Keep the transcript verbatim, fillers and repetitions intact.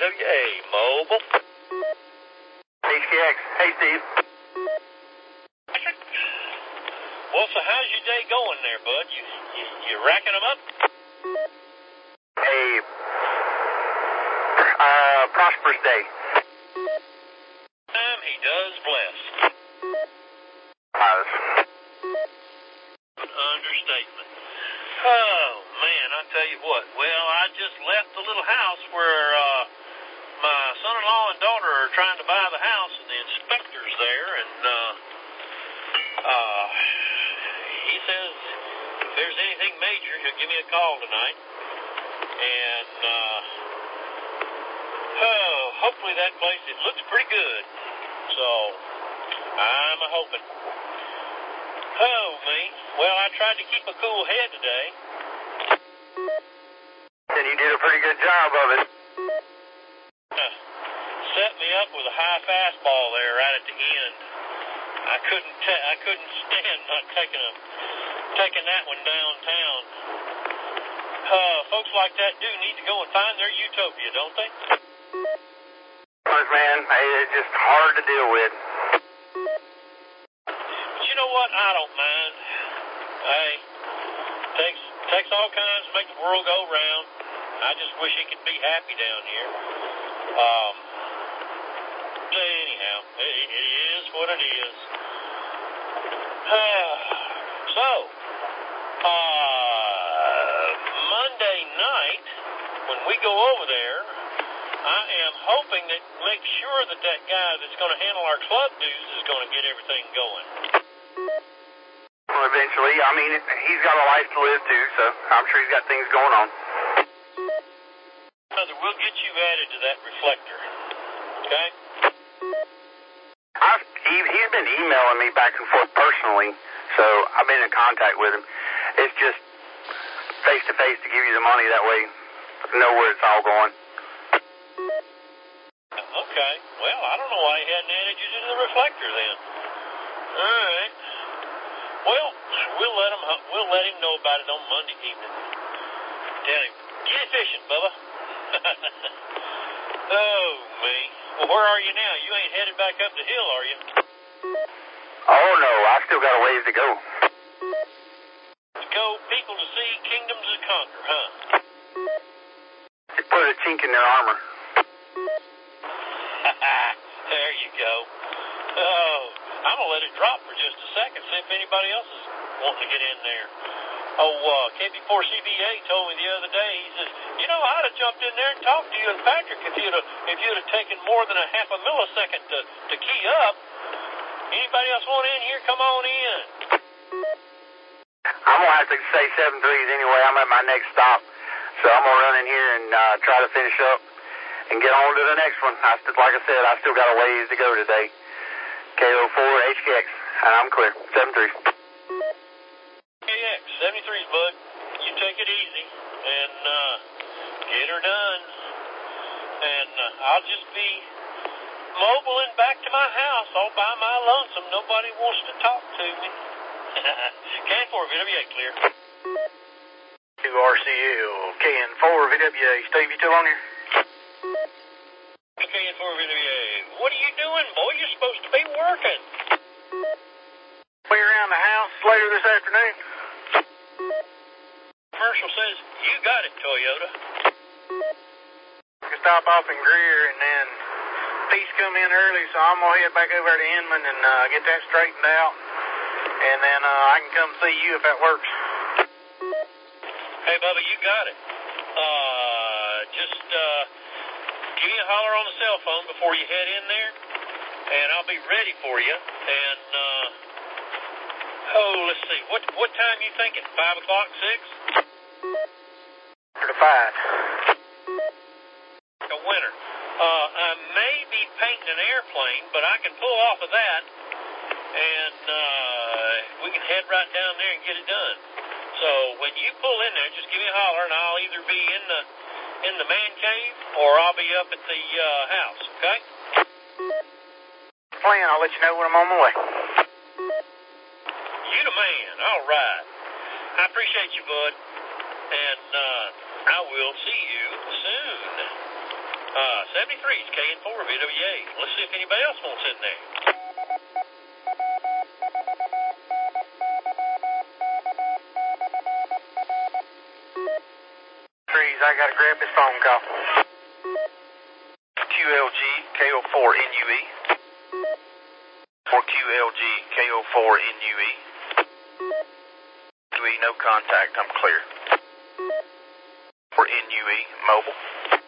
W A Mobile. H K X. Hey, Steve. Well, so how's your day going there, bud? You, you, you racking them up? Hey, uh, prosperous day. Time he does bless. Uh, Understatement. Oh, man, I tell you what. Well, I just left the little house where uh, my son-in-law and daughter are trying to buy the house, and the inspector's there, and uh, uh, he says if there's anything major, he'll give me a call tonight. And, uh, oh, hopefully that place, it looks pretty good. So, I'm a-hoping. Oh, me. Well, I tried to keep a cool head today. and you did a pretty good job of it. Uh, set me up with a high fastball there right at the end. I couldn't ta- I couldn't stand not taking a taking that one downtown. Uh, folks like that do need to go and find their utopia, don't they? Honest, man, it's just hard to deal with. But you know what? I don't mind. Hey, takes takes all kinds to make the world go round. I just wish he could be happy down here. Um. Anyhow, it, it is what it is. So, uh, Monday night, when we go over there, I am hoping that make sure that that guy that's going to handle our club dues is going to get everything going. Well, eventually, I mean, he's got a life to live too, so I'm sure he's got things going on. Brother, we'll get you added to that reflector. Okay? I've, he, he's been emailing me back and forth personally, so I've been in contact with him. It's just face to face to give you the money. That way, I know where it's all going. Okay. Well, I don't know why he hadn't added you to the reflector then. All right. Well, we'll let him. We'll let him know about it on Monday evening. Tell him, get fishing, Bubba. Oh me. Well, where are you now? You ain't headed back up the hill, are you? Oh no, I still got a ways to go. To go, people to see, kingdoms to conquer, huh? Just put a chink in their armor. There you go. Oh, I'm gonna let it drop for just a second, see if anybody else is wanting to get in there. Oh, uh, K B four C B A told me the other day, he says, you know, I'd have jumped in there and talked to you and Patrick if you'd have, if you'd have taken more than a half a millisecond to, to key up. Anybody else want in here? Come on in. I'm going to have to say seven threes anyway. I'm at my next stop, so I'm going to run in here and uh, try to finish up and get on to the next one. I st- like I said, I still got a ways to go today. K O four H K X, and I'm clear. seven threes. K X, seventy-threes, bud. You take it easy and uh, get her done. And uh, I'll just be mobiling back to my house all by my lonesome. Nobody wants to talk to me. K N four V W A, clear. two R C L, K N four V W A. Steve, you still on here? K N four V W A. What are you doing, boy? You're supposed to be working. We around the house later this afternoon. Commercial says, you got it, Toyota. I can stop off in Greer, and then Peace come in early, so I'm going to head back over to Inman and uh, get that straightened out. And then uh, I can come see you if that works. Hey, Bubba, you got it. Uh, just uh, give me a holler on the cell phone before you head in there, and I'll be ready for you. And, uh, oh, let's see. What what time you thinking? Five o'clock, six? For the five. A winner. Uh, I may be painting an airplane, but I can pull off of that, and uh, we can head right down there and get it done. So when you pull in there, just give me a holler, and I'll either be in the in the man cave or I'll be up at the uh, house. Okay? Plan. I'll let you know when I'm on my way. You the man. All right. I appreciate you, bud, and uh, I will see you soon. Uh, seventy-three is K N four, V W A. Let's see if anybody else wants in there. Trees, I gotta grab this phone call. Q L G, K O four N U E. For Q L G, K O four N U E. N U E, no contact, I'm clear. For N U E, mobile.